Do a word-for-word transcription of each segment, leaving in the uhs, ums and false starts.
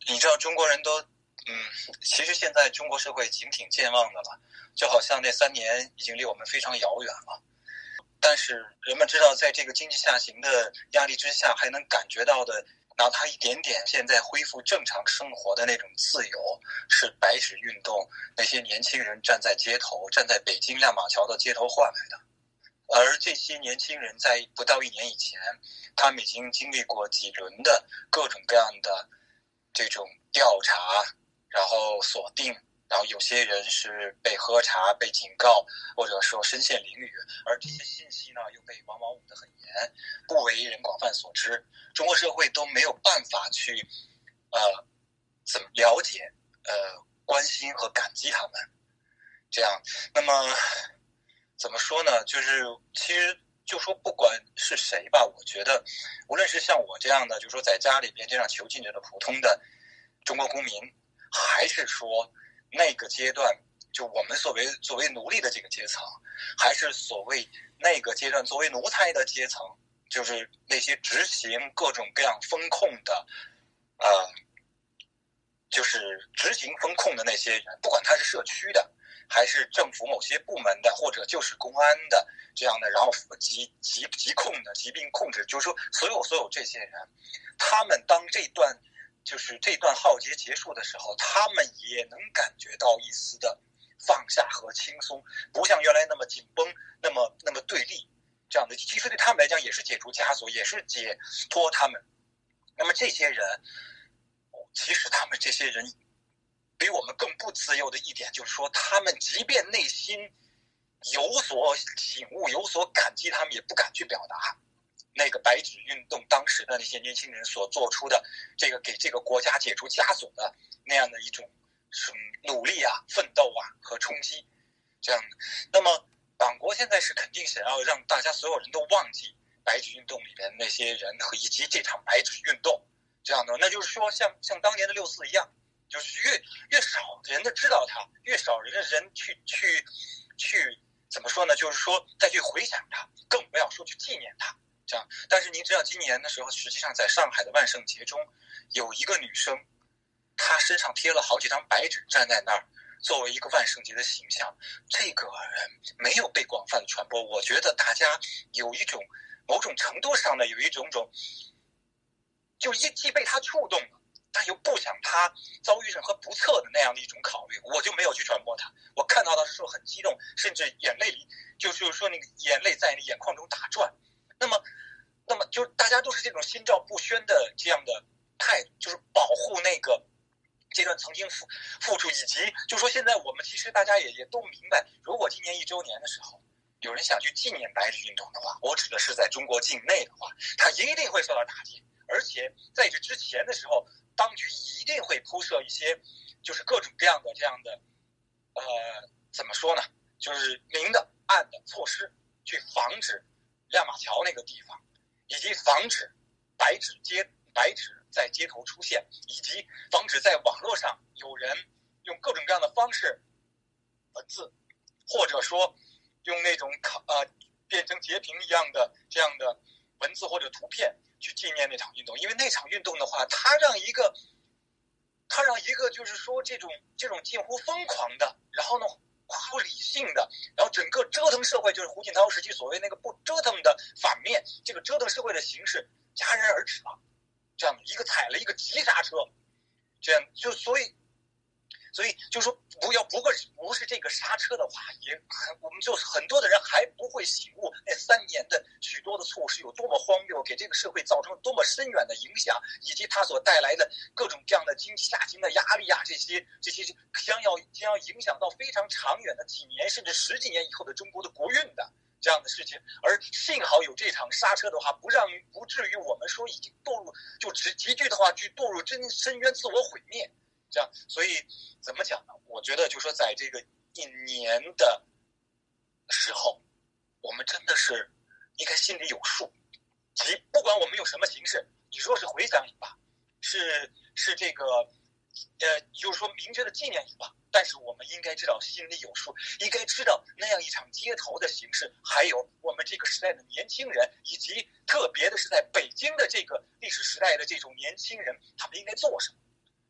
你知道中国人都，嗯，其实现在中国社会已经挺健忘的了，就好像那三年已经离我们非常遥远了。但是人们知道，在这个经济下行的压力之下，还能感觉到的，哪怕一点点现在恢复正常生活的那种自由，是白纸运动那些年轻人站在街头，站在北京亮马桥的街头换来的。而这些年轻人在不到一年以前，他们已经经历过几轮的各种各样的这种调查，然后锁定，然后有些人是被喝茶、被警告，或者说身陷囹圄，而这些信息呢又被往往捂得很严，不为人广泛所知。中国社会都没有办法去呃怎么了解、呃关心和感激他们。这样，那么怎么说呢？就是其实就说不管是谁吧，我觉得无论是像我这样的，就是说在家里边这样囚禁着的普通的中国公民，还是说那个阶段就我们所谓作为奴隶的这个阶层，还是所谓那个阶段作为奴才的阶层，就是那些执行各种各样风控的呃就是执行风控的那些人，不管他是社区的还是政府某些部门的，或者就是公安的这样的，然后疾疾疾控的疾病控制，就是说所有所有这些人，他们当这段就是这段浩劫结束的时候，他们也能感觉到一丝的放下和轻松，不像原来那么紧绷，那么那么对立这样的。其实对他们来讲也是解除枷锁，也是解脱他们。那么这些人，其实他们这些人比我们更不自由的一点，就是说他们即便内心有所醒悟、有所感激，他们也不敢去表达。那个白纸运动当时的那些年轻人所做出的这个给这个国家解除枷锁的那样的一种努力啊、奋斗啊和冲击，这样的。那么党国现在是肯定想要让大家所有人都忘记白纸运动里边那些人和以及这场白纸运动，这样的。那就是说像像当年的六四一样，就是越越少人的知道它，越少人的人去去去怎么说呢？就是说再去回想它，更不要说去纪念它。这样，但是您知道，今年的时候，实际上在上海的万圣节中，有一个女生，她身上贴了好几张白纸，站在那儿，作为一个万圣节的形象。这个人没有被广泛的传播，我觉得大家有一种某种程度上的有一种种，就一既被她触动了，但又不想她遭遇任何不测的那样的一种考虑，我就没有去传播她。我看到的时候很激动，甚至眼泪里就是说那个眼泪在眼眶中打转。那么，那么就大家都是这种心照不宣的这样的态度，就是保护那个这段曾经付付出，以及就是说现在我们其实大家也也都明白，如果今年一周年的时候，有人想去纪念白纸运动的话，我指的是在中国境内的话，他一定会受到打击，而且在这之前的时候，当局一定会铺设一些就是各种各样的这样的呃怎么说呢，就是明的暗的措施，去防止亮马桥那个地方，以及防止白纸街白纸在街头出现，以及防止在网络上有人用各种各样的方式文字，或者说用那种呃变成截屏一样的这样的文字或者图片去纪念那场运动。因为那场运动的话，它让一个它让一个就是说这种这种近乎疯狂的，然后呢不理性的，然后整个折腾社会，就是胡锦涛时期所谓那个不折腾的反面，这个折腾社会的形式戛然而止了，这样一个踩了一个急刹车，这样就所以所以就说不要不过不是这个刹车的话，也我们就很多的人还不会醒悟那三年的许多的措施有多么荒谬，给这个社会造成了多么深远的影响，以及它所带来的各种各样的经济下行的压力啊，这些这些将要将要影响到非常长远的几年甚至十几年以后的中国的国运的这样的事情。而幸好有这场刹车的话，不让不至于我们说已经堕入就急急剧的话去堕入真深渊自我毁灭。这样，所以怎么讲呢？我觉得就说在这个一年的时候，我们真的是应该心里有数，即不管我们用什么形式，你说是回想也罢，是是这个呃，就是说明确的纪念也罢，但是我们应该知道心里有数，应该知道那样一场街头的形式，还有我们这个时代的年轻人，以及特别的是在北京的这个历史时代的这种年轻人，他们应该做什么。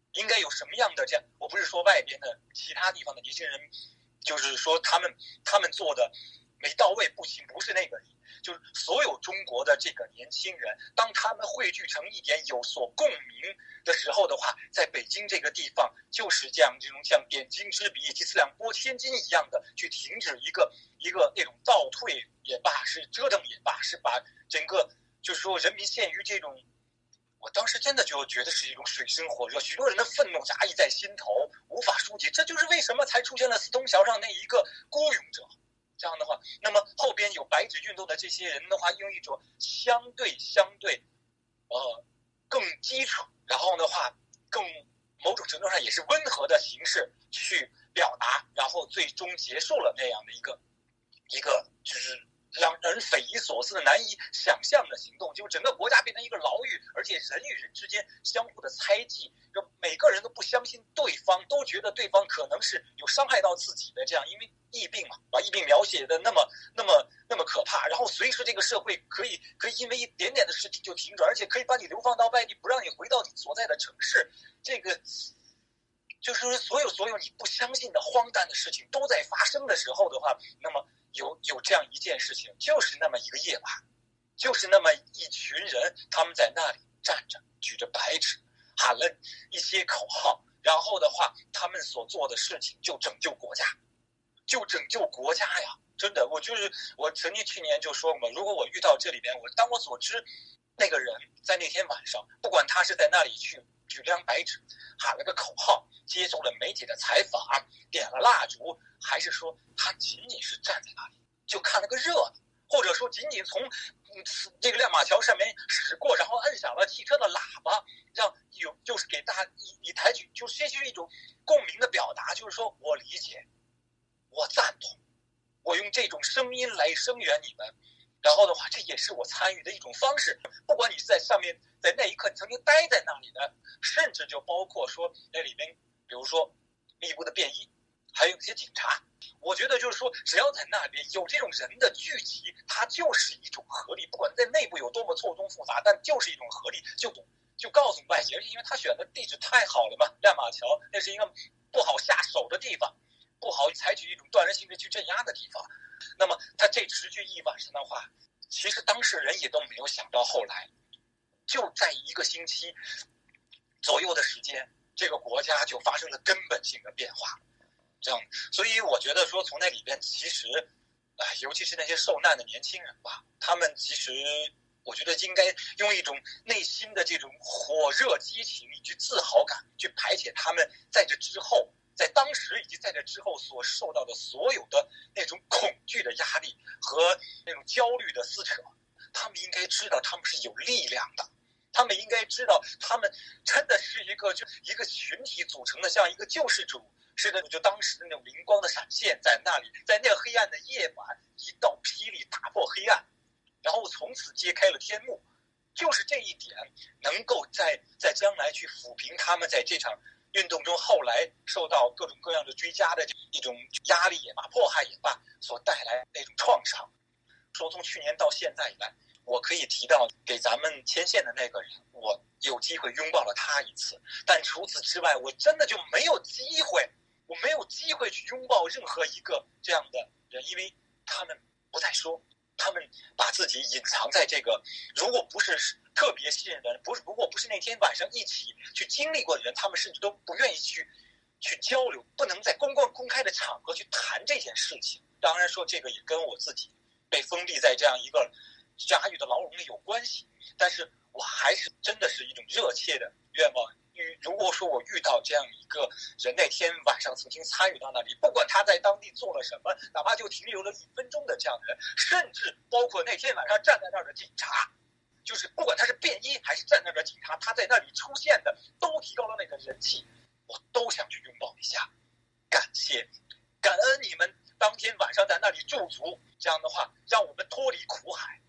应该有什么样的这样？我不是说外边的其他地方的年轻人，就是说他们他们做的没到位不行，不是那个，就是所有中国的这个年轻人，当他们汇聚成一点有所共鸣的时候的话，在北京这个地方就是这样，这种像点睛之笔以及四两拨千斤一样的去停止一个一个那种倒退也罢，是折腾也罢，是把整个就是说人民陷于这种。我当时真的就觉得是一种水深火热，许多人的愤怒压抑在心头，无法疏解。这就是为什么才出现了四通桥上那一个孤勇者。这样的话，那么后边有白纸运动的这些人的话，用一种相对相对，呃，更基础，然后的话更某种程度上也是温和的形式去表达，然后最终结束了那样的一个一个就是。让人匪夷所思的、难以想象的行动，就整个国家变成一个牢狱，而且人与人之间相互的猜忌，就每个人都不相信对方，都觉得对方可能是有伤害到自己的这样，因为疫病嘛，把疫病描写的那么、那么、那么可怕，然后随时这个社会可以可以因为一点点的事情就停止，而且可以把你流放到外地，不让你回到你所在的城市，这个。就是所有所有你不相信的荒诞的事情都在发生的时候的话，那么有有这样一件事情，就是那么一个夜晚，就是那么一群人，他们在那里站着，举着白纸，喊了一些口号，然后的话，他们所做的事情就拯救国家，就拯救国家呀！真的，我就是我曾经去年就说过嘛，如果我遇到这里边，我当我所知那个人在那天晚上，不管他是在那里去举张白纸，喊了个口号，接受了媒体的采访，点了蜡烛，还是说他仅仅是站在那里就看了个热闹，或者说仅仅从这个亮马桥上面驶过，然后摁响了汽车的喇叭，让有就是给大家以以抬举，就是这是一种共鸣的表达，就是说我理解，我赞同，我用这种声音来声援你们。然后的话，这也是我参与的一种方式。不管你是在上面，在那一刻你曾经待在那里的，甚至就包括说那里面，比如说密布的便衣，还有一些警察。我觉得就是说，只要在那边有这种人的聚集，它就是一种合力。不管在内部有多么错综复杂，但就是一种合力，就就告诉外界，因为他选的地址太好了嘛，亮马桥那是一个不好下手的地方，不好采取一种断然形式去镇压的地方。那么他这持续一晚上的话，其实当事人也都没有想到，后来就在一个星期左右的时间，这个国家就发生了根本性的变化。这样，所以我觉得说，从那里边其实，啊、呃，尤其是那些受难的年轻人吧，他们其实我觉得应该用一种内心的这种火热激情以及自豪感去排解他们在这之后。在当时以及在这之后所受到的所有的那种恐惧的压力和那种焦虑的撕扯，他们应该知道他们是有力量的，他们应该知道他们真的是一个就一个群体组成的，像一个救世主似的，就当时那种灵光的闪现在那里，在那个黑暗的夜晚，一道霹雳打破黑暗，然后从此揭开了天幕。就是这一点能够在在将来去抚平他们在这场运动中后来受到各种各样的追加的一种压力也罢，迫害也罢，所带来那种创伤。说从去年到现在以来，我可以提到给咱们牵线的那个人，我有机会拥抱了他一次，但除此之外，我真的就没有机会，我没有机会去拥抱任何一个这样的人，因为他们不再说，他们把自己隐藏在这个，如果不是特别信任的人，不是如果不是那天晚上一起去经历过的人，他们甚至都不愿意去去交流，不能在公共公开的场合去谈这件事情。当然说这个也跟我自己被封闭在这样一个狭狱的牢笼里有关系，但是我还是真的是一种热切的愿望。如果说我遇到这样一个人，那天晚上曾经参与到那里，不管他在当地做了什么，哪怕就停留了一分钟的这样的人，甚至包括那天晚上站在那儿的警察，就是不管他是便衣还是站在那儿的警察，他在那里出现的都提高了那个人气，我都想去拥抱一下，感谢感恩你们当天晚上在那里驻足，这样的话让我们脱离苦海，